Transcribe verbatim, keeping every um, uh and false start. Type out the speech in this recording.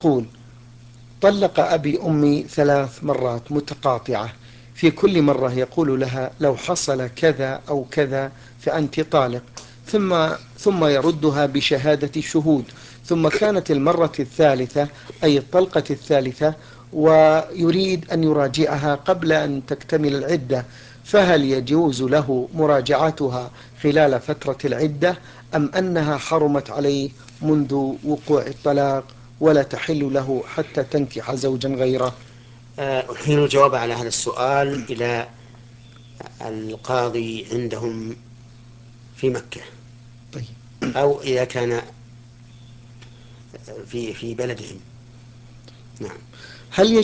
يقول: طلق أبي أمي ثلاث مرات متقاطعة، في كل مرة يقول لها: لو حصل كذا أو كذا فأنت طالق، ثم ثم يردها بشهادة شهود. ثم كانت المرة الثالثة، أي الطلقة الثالثة، ويريد أن يراجعها قبل أن تكتمل العدة، فهل يجوز له مراجعتها خلال فترة العدة، أم أنها حرمت عليه منذ وقوع الطلاق ولا تحل له حتى تنكح زوجا غيره؟ آه، أحيل الجواب على هذا السؤال إلى القاضي عندهم في مكة، طيب، أو إذا كان في في بلدهم. نعم. هل